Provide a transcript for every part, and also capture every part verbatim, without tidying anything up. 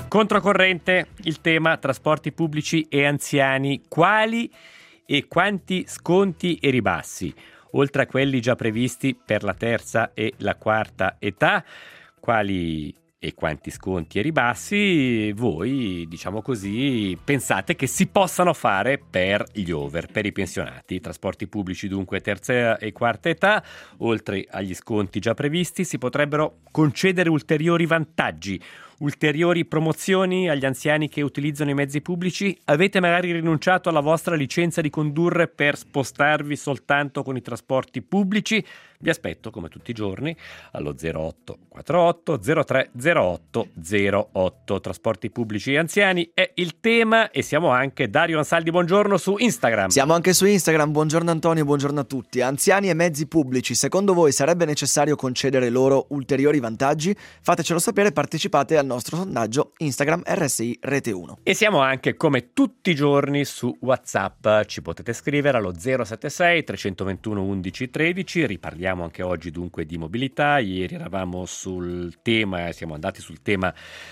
Controcorrente, il tema trasporti pubblici e anziani, quali e quanti sconti e ribassi, oltre a quelli già previsti per la terza e la quarta età, quali e quanti sconti e ribassi voi, diciamo così, pensate che si possano fare per gli over, per i pensionati. Trasporti pubblici dunque terza e quarta età, oltre agli sconti già previsti, si potrebbero concedere ulteriori vantaggi, ulteriori promozioni agli anziani che utilizzano i mezzi pubblici. Avete magari rinunciato alla vostra licenza di condurre per spostarvi soltanto con i trasporti pubblici? Vi aspetto come tutti i giorni allo zero otto quarantotto zero tre zero otto zero otto. Trasporti pubblici e anziani è il tema, e siamo anche Dario Ansaldi, buongiorno, su Instagram. Siamo anche su Instagram, buongiorno Antonio, buongiorno a tutti. Anziani e mezzi pubblici, secondo voi sarebbe necessario concedere loro ulteriori vantaggi? Fatecelo sapere, partecipate al nostro sondaggio Instagram R S I Rete uno. E siamo anche come tutti i giorni su WhatsApp, ci potete scrivere allo zero sette sei tre due uno undici tredici. Riparliamo anche oggi dunque di mobilità. Ieri eravamo sul tema, siamo andati sul tema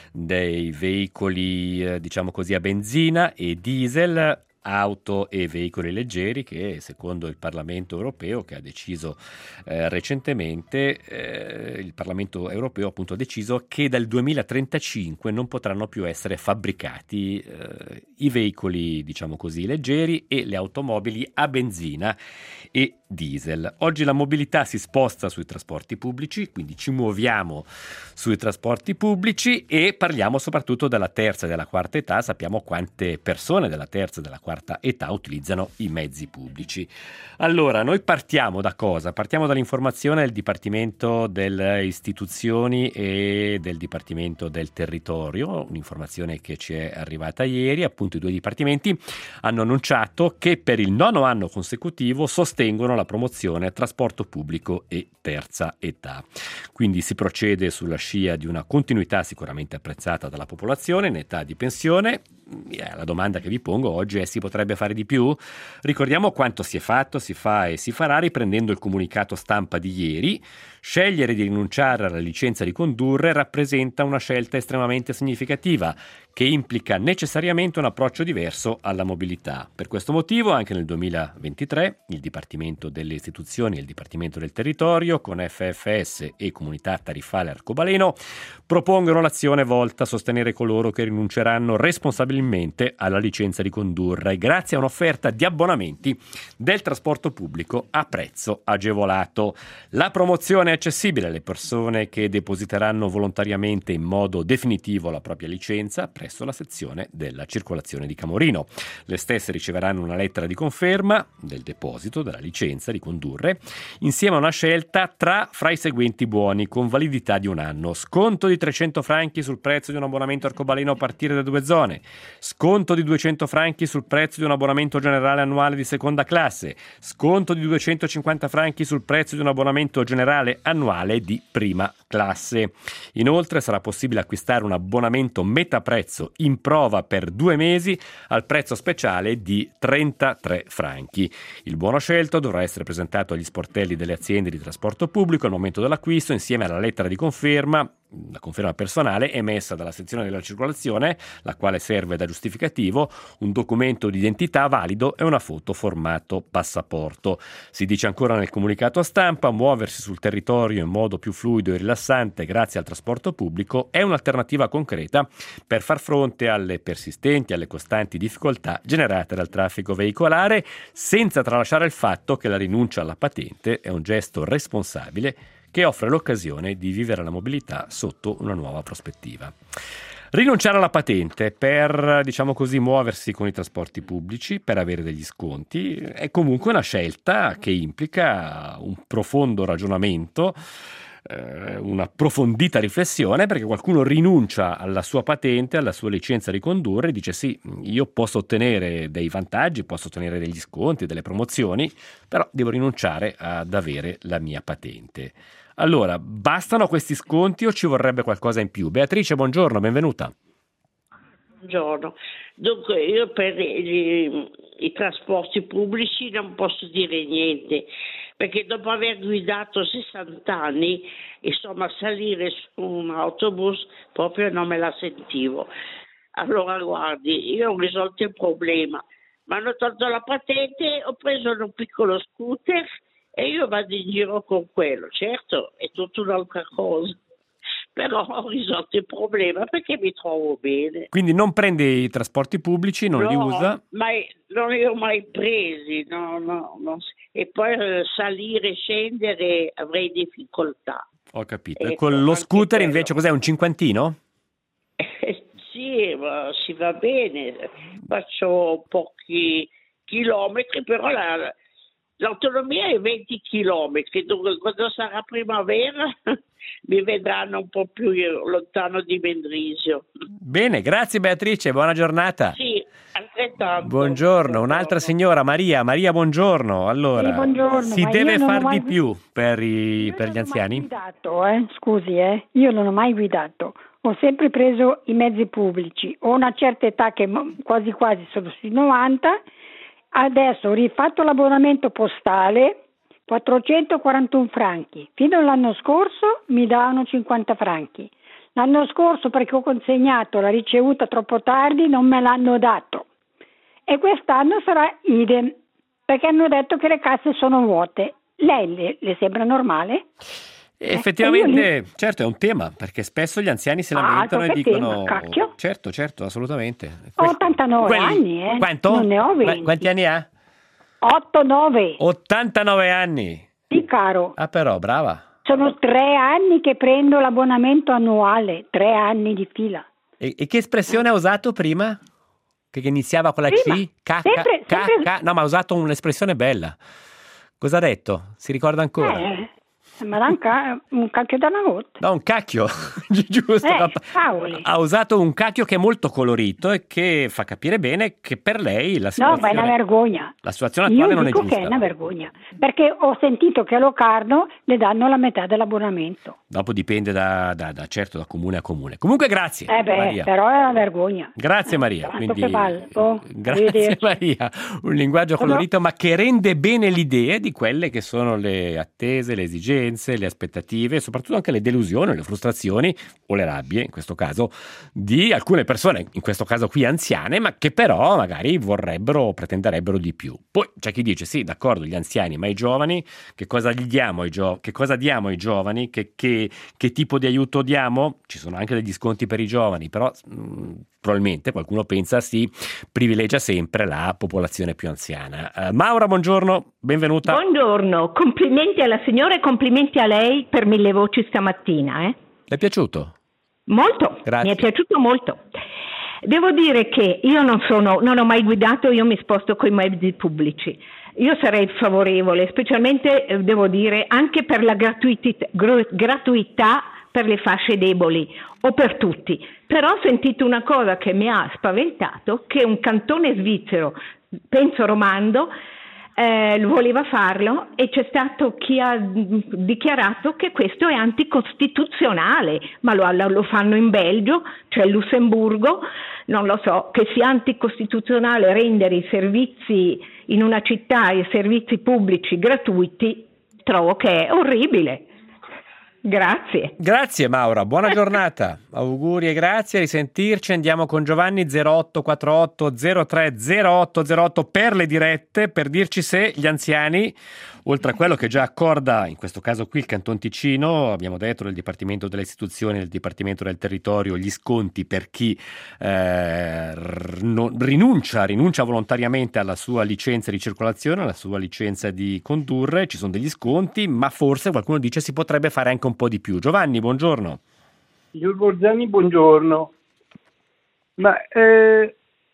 dei veicoli eh, diciamo così a benzina e diesel, auto e veicoli leggeri, che secondo il Parlamento europeo, che ha deciso eh, recentemente, eh, il Parlamento europeo appunto ha deciso che dal duemilatrentacinque non potranno più essere fabbricati eh, i veicoli diciamo così leggeri e le automobili a benzina e diesel. Oggi la mobilità si sposta sui trasporti pubblici, quindi ci muoviamo sui trasporti pubblici e parliamo soprattutto della terza e della quarta età. Sappiamo quante persone della terza e della quarta età utilizzano i mezzi pubblici. Allora, noi partiamo da cosa? Partiamo dall'informazione del Dipartimento delle Istituzioni e del Dipartimento del Territorio, un'informazione che ci è arrivata ieri. Appunto, i due dipartimenti hanno annunciato che per il nono anno consecutivo sostengono la promozione trasporto pubblico e terza età. Quindi si procede sulla scia di una continuità sicuramente apprezzata dalla popolazione in età di pensione. La domanda che vi pongo oggi è: si potrebbe fare di più? Ricordiamo quanto si è fatto, si fa e si farà riprendendo il comunicato stampa di ieri. Scegliere di rinunciare alla licenza di condurre rappresenta una scelta estremamente significativa che implica necessariamente un approccio diverso alla mobilità. Per questo motivo anche nel duemilaventitré il Dipartimento delle Istituzioni e il Dipartimento del Territorio, con F F S e Comunità Tariffale Arcobaleno, propongono l'azione volta a sostenere coloro che rinunceranno responsabilmente alla licenza di condurre grazie a un'offerta di abbonamenti del trasporto pubblico a prezzo agevolato. La promozione è accessibile alle persone che depositeranno volontariamente in modo definitivo la propria licenza presso la sezione della circolazione di Camorino. Le stesse riceveranno una lettera di conferma del deposito della licenza di condurre insieme a una scelta tra fra i seguenti buoni con validità di un anno: sconto di trecento franchi sul prezzo di un abbonamento arcobaleno a partire da due zone, sconto di duecento franchi sul prezzo di un abbonamento generale annuale di seconda classe, sconto di duecentocinquanta franchi sul prezzo di un abbonamento generale annuale di prima classe. Inoltre sarà possibile acquistare un abbonamento metà prezzo in prova per due mesi al prezzo speciale di trentatré franchi. Il buono scelto dovrà essere presentato agli sportelli delle aziende di trasporto pubblico al momento dell'acquisto insieme alla lettera di conferma, la conferma personale emessa dalla sezione della circolazione, la quale serve da giustificativo, un documento di identità valido e una foto formato passaporto. Si dice ancora nel comunicato stampa: muoversi sul territorio in modo più fluido e rilassante grazie al trasporto pubblico è un'alternativa concreta per far fronte alle persistenti e alle costanti difficoltà generate dal traffico veicolare, senza tralasciare il fatto che la rinuncia alla patente è un gesto responsabile che offre l'occasione di vivere la mobilità sotto una nuova prospettiva. Rinunciare alla patente per, diciamo così, muoversi con i trasporti pubblici, per avere degli sconti, è comunque una scelta che implica un profondo ragionamento, eh, un'approfondita riflessione, perché qualcuno rinuncia alla sua patente, alla sua licenza di condurre e dice: sì, io posso ottenere dei vantaggi, posso ottenere degli sconti, delle promozioni, però devo rinunciare ad avere la mia patente. Allora, bastano questi sconti o ci vorrebbe qualcosa in più? Beatrice, buongiorno, benvenuta. Buongiorno. Dunque, io per i, i trasporti pubblici non posso dire niente, perché dopo aver guidato sessanta anni, insomma, salire su un autobus proprio non me la sentivo. Allora guardi, io ho risolto il problema, mi hanno tolto la patente, ho preso un piccolo scooter e io vado in giro con quello. Certo, è tutta un'altra cosa, però ho risolto il problema perché mi trovo bene. Quindi non prende i trasporti pubblici, non no, li usa? Mai, non li ho mai presi, no, no, no. E poi eh, salire e scendere avrei difficoltà. Ho capito. Ecco, E con lo anche scooter quello. invece cos'è, un cinquantino? Eh, sì, ma si va bene, faccio pochi chilometri, però la, l'autonomia è venti chilometri, dunque quando sarà primavera mi vedranno un po' più lontano di Mendrisio. Bene, grazie Beatrice, buona giornata. Sì, altrettanto. Buongiorno, un'altra signora, Maria. Maria, buongiorno. Allora, Sì, buongiorno, si ma deve io non ho far mai di più per, i, Io per non gli ho anziani? mai guidato, eh? Scusi, eh? Io non ho mai guidato. Ho sempre preso i mezzi pubblici. Ho una certa età che mo- quasi quasi sono sui novanta. Adesso ho rifatto l'abbonamento postale, quattrocentoquarantuno franchi. Fino all'anno scorso mi davano cinquanta franchi. L'anno scorso, perché ho consegnato la ricevuta troppo tardi, non me l'hanno dato. E quest'anno sarà idem, perché hanno detto che le casse sono vuote. Lei le, le sembra normale? E effettivamente, e io lì- certo, è un tema, perché spesso gli anziani si Ah, lamentano e altro che dicono... tema, cacchio. Certo, certo, assolutamente. Ho ottantanove Quelli- anni, eh. Quanto? Non ne ho Qu- venti. Quanti anni ha? otto nove. ottantanove anni. Sì, caro. Ah, però, brava. Sono tre anni che prendo l'abbonamento annuale, tre anni di fila. E, e che espressione ha usato prima? Che, che iniziava con la Prima, C? Ca, sempre- ca, sempre- ca- No, ma ha usato un'espressione bella. Cosa ha detto? Si ricorda ancora? Eh, ma da un, ca- un cacchio da una goccia. No, un cacchio, giusto. Eh, cavoli. Ha usato un cacchio che è molto colorito e che fa capire bene che per lei la No, ma è situazione, una vergogna. la situazione attuale Io non è dico giusta. che è una vergogna, perché ho sentito che a Locarno le danno la metà dell'abbonamento. Dopo dipende da, da, da certo da comune a comune. Comunque grazie, Eh beh, Maria. però è una vergogna. Grazie Eh, Maria. tanto Quindi, che vale. Oh, grazie arrivederci. Maria. Un linguaggio Sono- colorito ma che rende bene l'idea di quelle che sono le attese, le esigenze, le aspettative e soprattutto anche le delusioni, le frustrazioni o le rabbie, in questo caso, di alcune persone, in questo caso qui anziane, ma che però magari vorrebbero, pretenderebbero di più. Poi c'è chi dice sì, d'accordo, gli anziani, ma i giovani, che cosa gli diamo ai gio- che cosa diamo ai giovani? Che, che, che tipo di aiuto diamo? Ci sono anche degli sconti per i giovani, però mh, probabilmente qualcuno pensa si privilegia sempre la popolazione più anziana. Uh, Maura, buongiorno, benvenuta. Buongiorno, complimenti alla signora e complimenti a lei per Mille Voci stamattina. Eh? Le è piaciuto? Molto, Grazie. mi è piaciuto molto. Devo dire che io non sono, non ho mai guidato, io mi sposto con i mezzi pubblici. Io sarei favorevole, specialmente eh, devo dire anche per la gratuità, gru- gratuità per le fasce deboli o per tutti. Però ho sentito una cosa che mi ha spaventato, che un cantone svizzero, penso Romando, eh, voleva farlo e c'è stato chi ha dichiarato che questo è anticostituzionale, ma lo, lo fanno in Belgio, cioè Lussemburgo, non lo so, che sia anticostituzionale rendere i servizi in una città, i servizi pubblici gratuiti, trovo che è orribile. Grazie. Grazie Maura, buona giornata, auguri e grazie, a risentirci. Andiamo con Giovanni zero otto quattro otto zero tre zero otto zero otto per le dirette, per dirci se gli anziani, oltre a quello che già accorda, in questo caso qui il Canton Ticino, abbiamo detto del Dipartimento delle Istituzioni, del Dipartimento del Territorio, gli sconti per chi eh, rinuncia, rinuncia volontariamente alla sua licenza di circolazione, alla sua licenza di condurre, ci sono degli sconti, ma forse qualcuno dice si potrebbe fare anche un po' di più. Giovanni, buongiorno. Signor Borzani, buongiorno. Ma eh,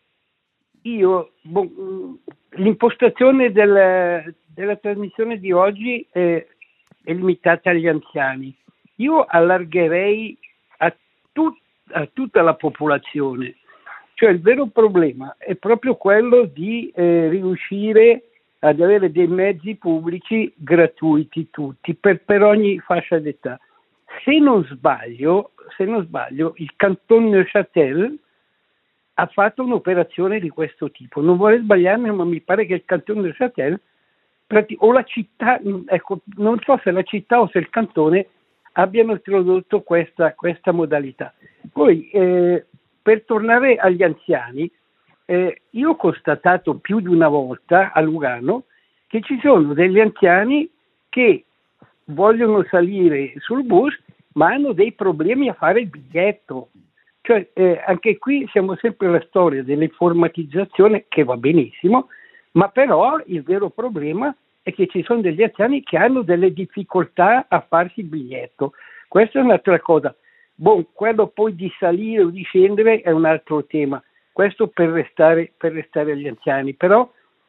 io, bo, l'impostazione del, della trasmissione di oggi è, è limitata agli anziani. Io allargherei a, tut, a tutta la popolazione. Cioè il vero problema è proprio quello di eh, riuscire ad avere dei mezzi pubblici gratuiti tutti, per, per ogni fascia d'età. Se non sbaglio, se non sbaglio, il Canton Neuchâtel ha fatto un'operazione di questo tipo. Non vorrei sbagliarmi, ma mi pare che il Canton Neuchâtel o la città, ecco, non so se la città o se il cantone abbiano introdotto questa, questa modalità. Poi, eh, per tornare agli anziani, eh, io ho constatato più di una volta a Lugano che ci sono degli anziani che vogliono salire sul bus ma hanno dei problemi a fare il biglietto. Cioè, eh, anche qui siamo sempre alla storia dell'informatizzazione, che va benissimo, ma però il vero problema è che ci sono degli anziani che hanno delle difficoltà a farsi il biglietto. Questa è un'altra cosa. Bon, quello poi di salire o di scendere è un altro tema. Questo per restare, per restare agli anziani. Però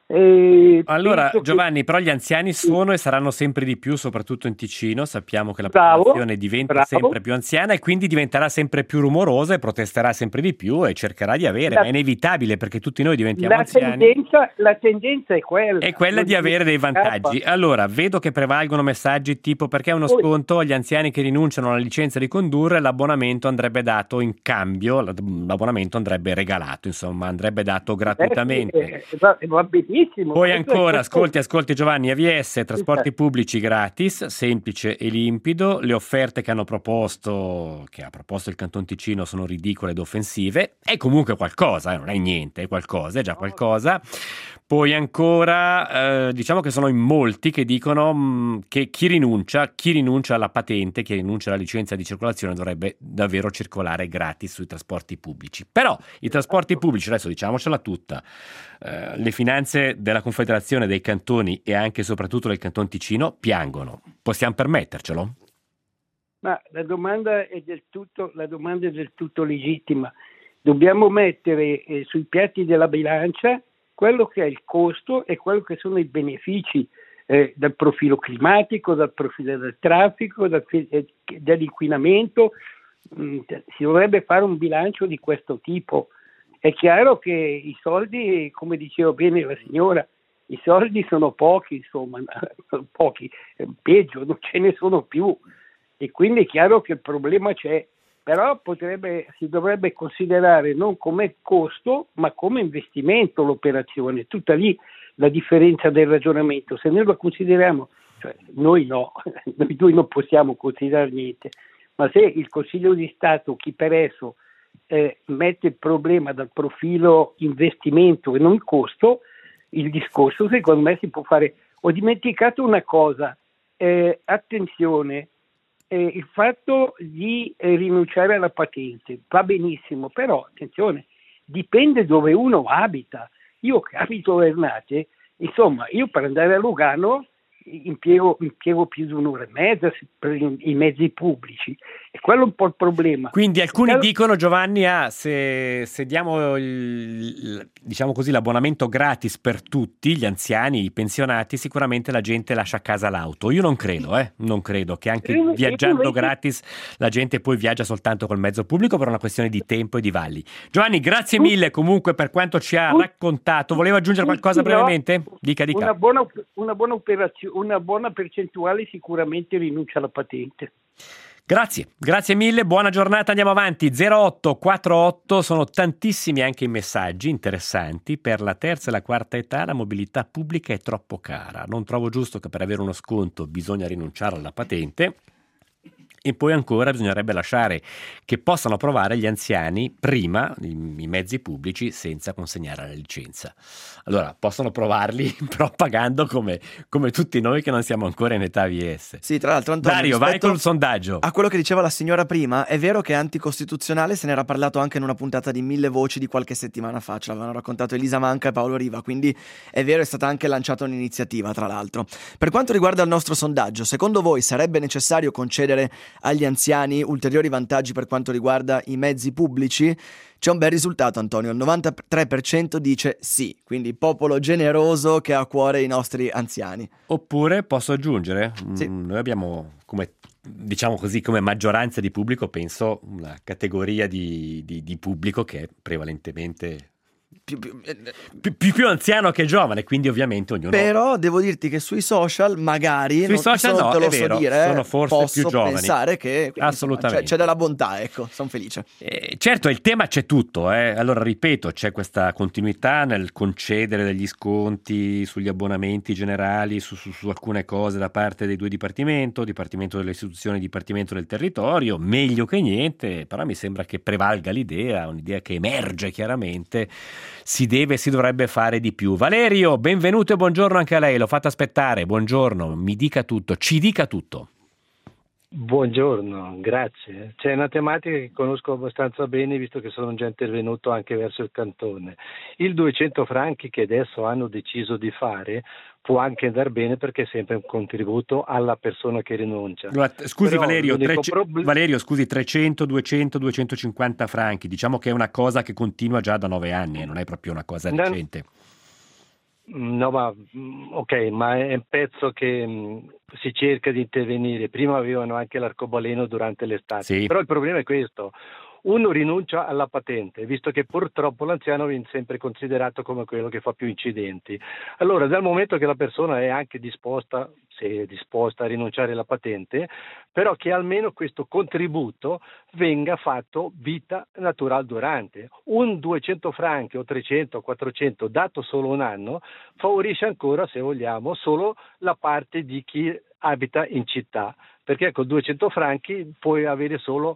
Eh, allora Giovanni, che... però gli anziani sono e saranno sempre di più, soprattutto in Ticino. Sappiamo che la bravo, popolazione diventa bravo. sempre più anziana e quindi diventerà sempre più rumorosa e protesterà sempre di più e cercherà di avere, la... ma è inevitabile perché tutti noi diventiamo la anziani. Tendenza, la tendenza è quella. È quella di avere dei vantaggi. Allora, vedo che prevalgono messaggi tipo: perché è uno Poi... sconto agli anziani che rinunciano alla licenza di condurre, l'abbonamento andrebbe dato in cambio, l'abbonamento andrebbe regalato, insomma, andrebbe dato gratuitamente. Eh, eh, va, va benissimo. Poi ancora, ascolti, ascolti Giovanni, A V S, trasporti Esatto. pubblici gratis, semplice e limpido. Le offerte che hanno proposto, che ha proposto il Canton Ticino, sono ridicole ed offensive. È comunque qualcosa, eh, non è niente, è qualcosa, è già qualcosa. Poi ancora, eh, diciamo che sono in molti che dicono mh, che chi rinuncia, chi rinuncia alla patente, chi rinuncia alla licenza di circolazione dovrebbe davvero circolare gratis sui trasporti pubblici. Però i trasporti pubblici, adesso diciamocela tutta, eh, le finanze della Confederazione dei Cantoni e anche e soprattutto del Canton Ticino piangono. Possiamo permettercelo? Ma la domanda è del tutto, la domanda è del tutto legittima. Dobbiamo mettere eh, sui piatti della bilancia quello che è il costo e quello che sono i benefici eh, dal profilo climatico, dal profilo del traffico, dal, eh, dell'inquinamento. Mm, si dovrebbe fare un bilancio di questo tipo. È chiaro che i soldi, come diceva bene la signora, i soldi sono pochi, insomma, pochi, peggio, non ce ne sono più. E quindi è chiaro che il problema c'è. Però potrebbe, si dovrebbe considerare non come costo, ma come investimento l'operazione. Tutta lì la differenza del ragionamento. Se noi lo consideriamo, cioè noi no, noi due non possiamo considerare niente, ma se il Consiglio di Stato, chi per esso, eh, mette il problema dal profilo investimento e non costo, il discorso secondo me si può fare. Ho dimenticato una cosa, eh, attenzione, Eh, il fatto di eh, rinunciare alla patente va benissimo, però attenzione, dipende dove uno abita. Io che abito a Vernate, insomma, io per andare a Lugano impiego, impiego più di un'ora e mezza per i mezzi pubblici, e quello è un po' il problema. Quindi alcuni Quello... dicono, Giovanni, ah, se, se diamo il, diciamo così, l'abbonamento gratis per tutti, gli anziani, i pensionati, sicuramente la gente lascia a casa l'auto. Io non credo, eh, non credo che anche io, viaggiando io invece... gratis la gente poi viaggia soltanto col mezzo pubblico per una questione di tempo e di valli. Giovanni, grazie mille comunque per quanto ci ha raccontato. Voleva aggiungere qualcosa no, brevemente? Dica, dica. Una buona, una buona operazione, una buona percentuale sicuramente rinuncia alla patente. Grazie, grazie mille, buona giornata, andiamo avanti. zero otto quarantotto, sono tantissimi anche i messaggi interessanti. Per la terza e la quarta età la mobilità pubblica è troppo cara, non trovo giusto che per avere uno sconto bisogna rinunciare alla patente. E poi ancora bisognerebbe lasciare che possano provare gli anziani prima i, i mezzi pubblici senza consegnare la licenza. Allora, possono provarli però pagando come, come tutti noi che non siamo ancora in età V S. Sì, tra l'altro Antonio, Dario, vai col sondaggio. A quello che diceva la signora prima, è vero che è anticostituzionale, se ne era parlato anche in una puntata di Mille Voci di qualche settimana fa, ce l'avevano raccontato Elisa Manca e Paolo Riva, quindi è vero, è stata anche lanciata un'iniziativa, tra l'altro. Per quanto riguarda il nostro sondaggio, secondo voi sarebbe necessario concedere agli anziani ulteriori vantaggi per quanto riguarda i mezzi pubblici? C'è un bel risultato, Antonio, il novantatré per cento dice sì, quindi popolo generoso che ha a cuore i nostri anziani. Oppure posso aggiungere, Sì. mm, noi abbiamo come, diciamo così, come maggioranza di pubblico, penso, una categoria di, di, di pubblico che è prevalentemente Più, più, più, più, più anziano che giovane, quindi ovviamente ognuno. Però devo dirti che sui social magari sui non, social non no, te lo è vero, so dire, sono forse posso più giovani. pensare che quindi, assolutamente c'è, c'è della bontà, ecco, sono felice. Eh, certo, il tema c'è tutto, eh. Allora ripeto, c'è questa continuità nel concedere degli sconti sugli abbonamenti generali su, su, su alcune cose da parte dei due dipartimenti, Dipartimento delle istituzioni, Dipartimento del territorio, meglio che niente, però mi sembra che prevalga l'idea, un'idea che emerge chiaramente, si deve, si dovrebbe fare di più. Valerio, benvenuto e buongiorno anche a lei, l'ho fatto aspettare, buongiorno, mi dica tutto, ci dica tutto. Buongiorno, grazie. C'è una tematica che conosco abbastanza bene visto che sono già intervenuto anche verso il cantone. Il duecento franchi che adesso hanno deciso di fare può anche andare bene perché è sempre un contributo alla persona che rinuncia. Scusi Valerio, trece- problem- Valerio, scusi, trecento, duecento, duecentocinquanta franchi, diciamo che è una cosa che continua già da nove anni, non è proprio una cosa no, recente. No, ma ok, ma è un pezzo che mh, si cerca di intervenire. Prima avevano anche l'arcobaleno durante l'estate, sì. Però il problema è questo. Uno rinuncia alla patente, visto che purtroppo l'anziano viene sempre considerato come quello che fa più incidenti. Allora, dal momento che la persona è anche disposta, se è disposta a rinunciare alla patente, però che almeno questo contributo venga fatto vita natural durante. Un duecento franchi o trecento o quattrocento dato solo un anno favorisce ancora, se vogliamo, solo la parte di chi abita in città, perché con duecento franchi puoi avere solo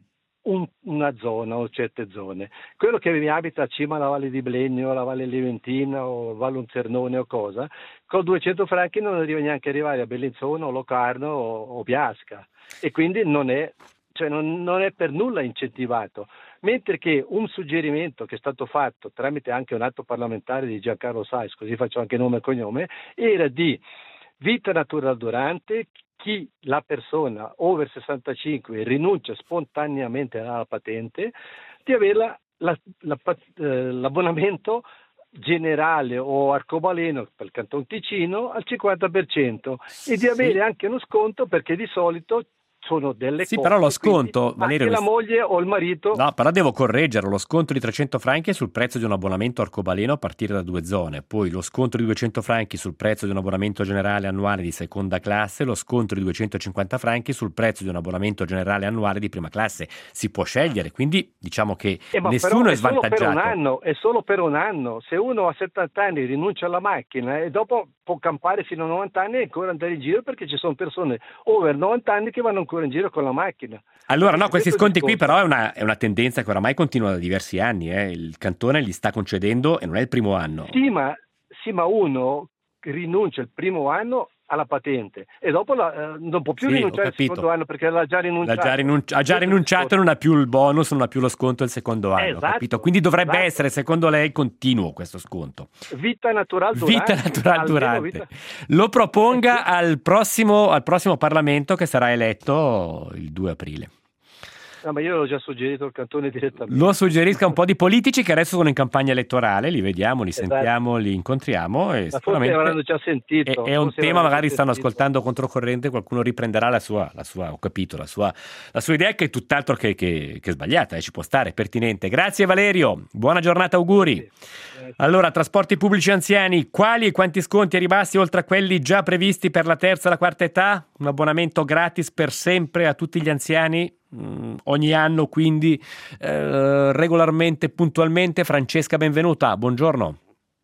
Un, una zona o certe zone. Quello che mi abita a cima alla Valle di Blenio, alla Valle Leventina o Valle Uncernone o cosa, con duecento franchi non arriva neanche a arrivare a Bellinzona o Locarno o, o Biasca, e quindi non è, cioè non, non è per nulla incentivato. Mentre che un suggerimento che è stato fatto tramite anche un atto parlamentare di Giancarlo Sais, così faccio anche nome e cognome, era di vita natural durante. Chi la persona over sessantacinque rinuncia spontaneamente alla patente, di avere la, la, la, eh, l'abbonamento generale o arcobaleno per il Canton Ticino al cinquanta per cento e di avere sì. anche uno sconto, perché di solito sono delle sì, coppie, però lo sconto, Valerio, anche la moglie o il marito. No, però devo correggerlo, lo sconto di trecento franchi è sul prezzo di un abbonamento arcobaleno a partire da due zone, poi lo sconto di duecento franchi sul prezzo di un abbonamento generale annuale di seconda classe, lo sconto di duecentocinquanta franchi sul prezzo di un abbonamento generale annuale di prima classe. Si può scegliere, quindi diciamo che eh, ma nessuno è, è svantaggiato. Solo per un anno, è solo per un anno, se uno a settanta anni rinuncia alla macchina e dopo può campare fino a novanta anni e ancora andare in giro, perché ci sono persone over novanta anni che vanno ancora in giro con la macchina. Allora no, questi sconti qui però è una, è una tendenza che oramai continua da diversi anni, eh. Il Cantone li sta concedendo e non è il primo anno. Sì, ma, sì, ma uno rinuncia il primo anno alla patente e dopo la, eh, non può più sì, rinunciare il secondo anno perché l'ha già rinunciato. L'ha già rinunci- ha già rinunciato e non ha più il bonus, non ha più lo sconto il secondo anno, esatto, capito? Quindi dovrebbe esatto. essere, secondo lei, continuo questo sconto. Vita natural durante. Vita natural durante. Vita... Lo proponga al prossimo, al prossimo Parlamento che sarà eletto il due aprile. No, ma io l'ho già suggerito al Cantone direttamente. Lo suggerisca un po' di politici che adesso sono in campagna elettorale, li vediamo, li esatto. sentiamo, li incontriamo e ma sicuramente forse avranno già sentito. È, è un forse tema, magari sentito. stanno ascoltando controcorrente, qualcuno riprenderà la sua, la sua ho capito, la sua, la sua idea, che è tutt'altro che, che, che sbagliata, eh, ci può stare, pertinente. Grazie Valerio, buona giornata, auguri. Sì. Allora, trasporti pubblici anziani, quali e quanti sconti è rimasti oltre a quelli già previsti per la terza e la quarta età? Un abbonamento gratis per sempre a tutti gli anziani? Mm, ogni anno, quindi eh, regolarmente, puntualmente. Francesca, benvenuta, buongiorno.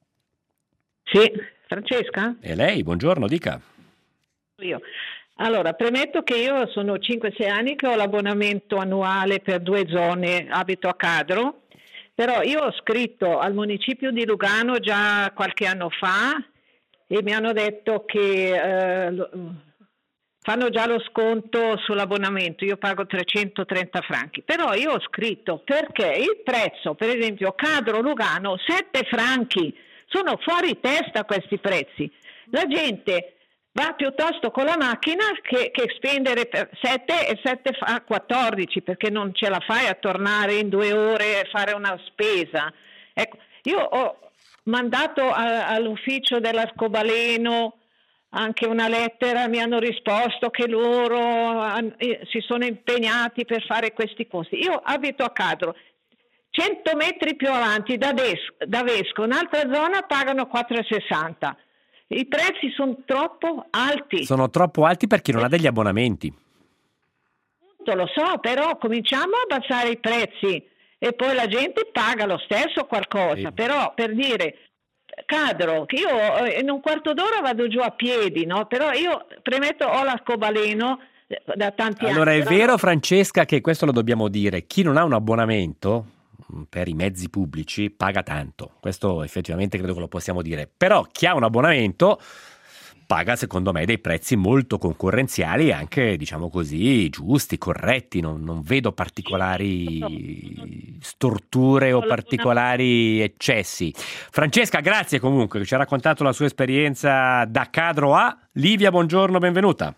Sì, Francesca? E lei, buongiorno, dica. Io. Allora, premetto che io sono cinque sei anni che ho l'abbonamento annuale per due zone, abito a Cadro, però io ho scritto al municipio di Lugano già qualche anno fa e mi hanno detto che eh, fanno già lo sconto sull'abbonamento, io pago trecentotrenta franchi, però io ho scritto perché il prezzo, per esempio Cadro-Lugano, sette franchi, sono fuori testa questi prezzi, la gente va piuttosto con la macchina che, che spendere per sette e sette fa quattordici, perché non ce la fai a tornare in due ore e fare una spesa. Ecco, io ho mandato a, all'ufficio dell'arcobaleno anche una lettera, mi hanno risposto che loro han, eh, si sono impegnati per fare questi costi. Io abito a Cadro, cento metri più avanti da, Des- da Vesco, un'altra zona, pagano quattro e sessanta. I prezzi sono troppo alti. Sono troppo alti per chi non ha degli abbonamenti. Lo so, però cominciamo a abbassare i prezzi e poi la gente paga lo stesso qualcosa. Sì. Però, per dire, Cadro, che io in un quarto d'ora vado giù a piedi, no? Però io, premetto, ho l'arcobaleno da tanti Allora anni. è però... vero, Francesca, che questo lo dobbiamo dire, chi non ha un abbonamento per i mezzi pubblici paga tanto, questo effettivamente credo che lo possiamo dire, però chi ha un abbonamento paga secondo me dei prezzi molto concorrenziali e anche, diciamo così, giusti, corretti, non, non vedo particolari storture o particolari eccessi. Francesca, grazie comunque che ci ha raccontato la sua esperienza da Cadro a Livia, buongiorno, benvenuta.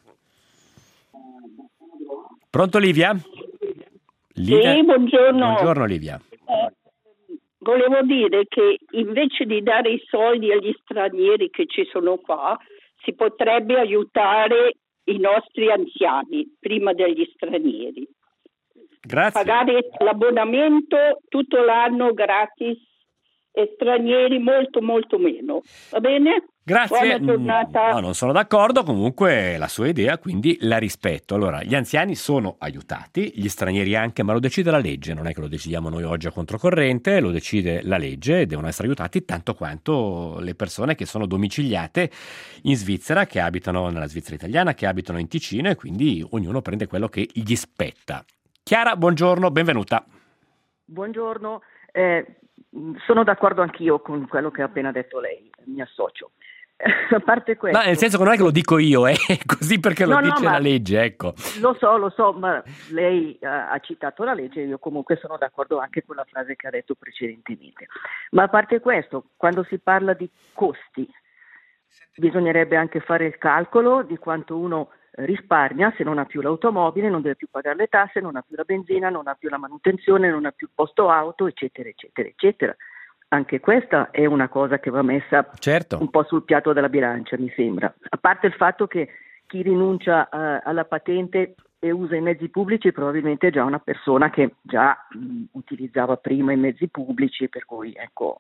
Pronto Livia? Livia? Sì, buongiorno. Buongiorno Livia. Eh, volevo dire che invece di dare i soldi agli stranieri che ci sono qua, si potrebbe aiutare i nostri anziani prima degli stranieri. Grazie. Pagare l'abbonamento tutto l'anno gratis e stranieri molto molto meno. Va bene? Grazie. Buona giornata. No, non sono d'accordo, comunque la sua idea, quindi la rispetto. Allora, gli anziani sono aiutati, gli stranieri anche, ma lo decide la legge, non è che lo decidiamo noi oggi a controcorrente, lo decide la legge e devono essere aiutati tanto quanto le persone che sono domiciliate in Svizzera, che abitano nella Svizzera italiana, che abitano in Ticino e quindi ognuno prende quello che gli spetta. Chiara, buongiorno, benvenuta. Buongiorno, eh, sono d'accordo anch'io con quello che ha appena detto lei, mi associo. A parte questo, no, nel senso che non è che lo dico io, è così perché lo no, no, dice ma la legge, ecco. Lo so, lo so, ma lei uh, ha citato la legge e io comunque sono d'accordo anche con la frase che ha detto precedentemente. Ma a parte questo, quando si parla di costi, bisognerebbe anche fare il calcolo di quanto uno risparmia se non ha più l'automobile, non deve più pagare le tasse, non ha più la benzina, non ha più la manutenzione, non ha più il posto auto, eccetera, eccetera, eccetera. Anche questa è una cosa che va messa certo. un po' sul piatto della bilancia, mi sembra. A parte il fatto che chi rinuncia uh, alla patente e usa i mezzi pubblici probabilmente è già una persona che già mh, utilizzava prima i mezzi pubblici, per cui ecco...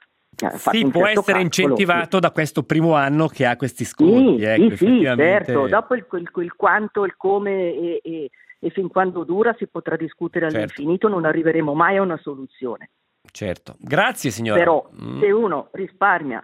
Sì, può certo essere calcolo, incentivato sì. da questo primo anno che ha questi sconti. Sì, ecco, sì, sì, certo. Dopo il, il, il quanto, il come e, e, e fin quando dura si potrà discutere all'infinito, certo. Non arriveremo mai a una soluzione. Certo, grazie signora. Però mm. se uno risparmia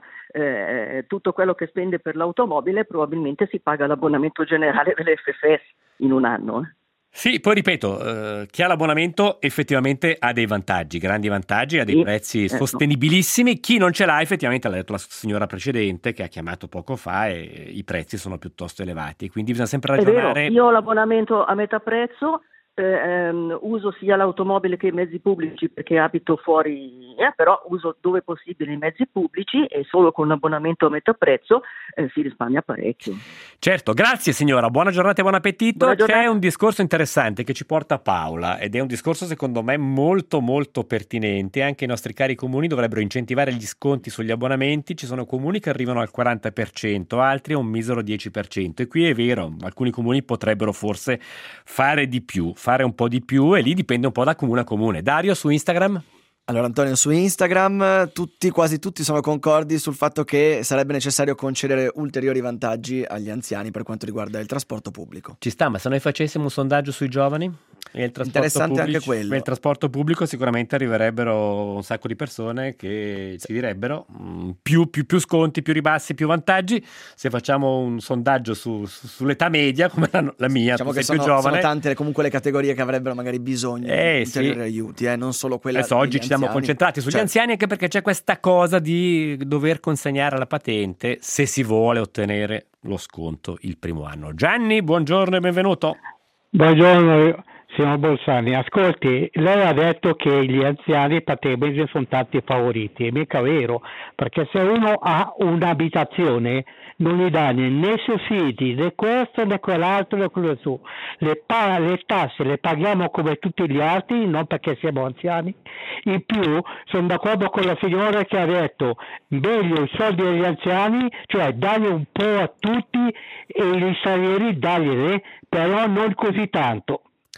eh, tutto quello che spende per l'automobile, probabilmente si paga l'abbonamento generale delle F F S in un anno. Eh. Sì, poi ripeto, eh, chi ha l'abbonamento effettivamente ha dei vantaggi, grandi vantaggi, ha dei sì, prezzi certo. sostenibilissimi. Chi non ce l'ha effettivamente, l'ha detto la signora precedente che ha chiamato poco fa, e i prezzi sono piuttosto elevati, quindi bisogna sempre ragionare. È vero, io ho l'abbonamento a metà prezzo. Eh, ehm, uso sia l'automobile che i mezzi pubblici perché abito fuori, eh, però uso dove possibile i mezzi pubblici e solo con un abbonamento a metà prezzo eh, si risparmia parecchio. Certo, grazie signora, buona giornata e buon appetito. Buona C'è un discorso interessante che ci porta Paola ed è un discorso secondo me molto molto pertinente. Anche i nostri cari comuni dovrebbero incentivare gli sconti sugli abbonamenti. Ci sono comuni che arrivano al quaranta per cento, altri a un misero dieci per cento e qui è vero, alcuni comuni potrebbero forse fare di più fare un po' di più e lì dipende un po' da comune a comune. Dario, su Instagram? Allora Antonio, su Instagram tutti, quasi tutti sono concordi sul fatto che sarebbe necessario concedere ulteriori vantaggi agli anziani per quanto riguarda il trasporto pubblico. Ci sta, ma se noi facessimo un sondaggio sui giovani? E il Interessante pubblico, anche quello. Il trasporto pubblico sicuramente arriverebbero un sacco di persone che ci direbbero mh, più, più, più sconti, più ribassi, più vantaggi. Se facciamo un sondaggio su, su, sull'età media come la, la mia, diciamo che sei sono, più giovane, sono tante comunque le categorie che avrebbero magari bisogno eh, di ulteriori sì. aiuti, eh, non solo quella Adesso oggi ci siamo concentrati sugli certo. anziani anche perché c'è questa cosa di dover consegnare la patente se si vuole ottenere lo sconto il primo anno. Gianni, buongiorno e benvenuto. Buongiorno. Signor Bolzani, ascolti, lei ha detto che gli anziani praticamente sono tanti favoriti, è mica vero, perché se uno ha un'abitazione non gli danno né sussidi, né questo, né quell'altro, né quello su. Le, pa- le tasse le paghiamo come tutti gli altri, non perché siamo anziani. In più, sono d'accordo con la signora che ha detto, meglio i soldi agli anziani, cioè dagli un po' a tutti e gli stranieri dagliene, però non così tanto.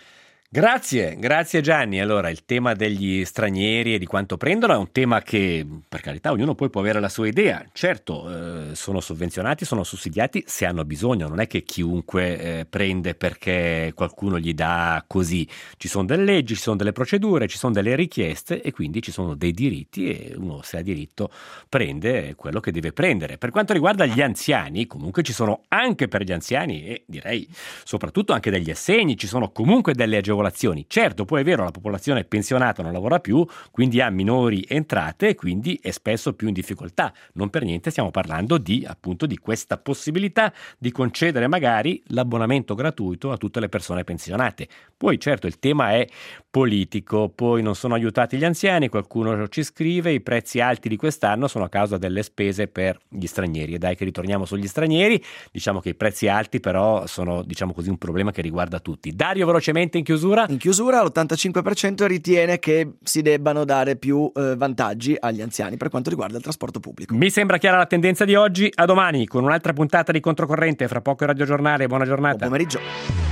Grazie, grazie Gianni. Allora, il tema degli stranieri e di quanto prendono è un tema che, per carità, ognuno poi può avere la sua idea. Certo, eh, sono sovvenzionati, sono sussidiati se hanno bisogno, non è che chiunque eh, prende perché qualcuno gli dà così. Ci sono delle leggi, ci sono delle procedure, ci sono delle richieste e quindi ci sono dei diritti e uno, se ha diritto, prende quello che deve prendere. Per quanto riguarda gli anziani, comunque ci sono anche per gli anziani e direi soprattutto anche degli assegni, ci sono comunque delle agevolazioni. Certo, poi è vero, la popolazione pensionata non lavora più, quindi ha minori entrate e quindi è spesso più in difficoltà. Non per niente stiamo parlando di, appunto, di questa possibilità di concedere magari l'abbonamento gratuito a tutte le persone pensionate. Poi certo il tema è politico, poi non sono aiutati gli anziani, qualcuno ci scrive, i prezzi alti di quest'anno sono a causa delle spese per gli stranieri. E dai che ritorniamo sugli stranieri, diciamo che i prezzi alti però sono, diciamo così, un problema che riguarda tutti. Dario, velocemente in chiusura. In chiusura l'ottantacinque per cento ritiene che si debbano dare più eh, vantaggi agli anziani per quanto riguarda il trasporto pubblico. Mi sembra chiara la tendenza di oggi. A domani con un'altra puntata di Controcorrente, fra poco il radiogiornale. Buona giornata. Buon pomeriggio.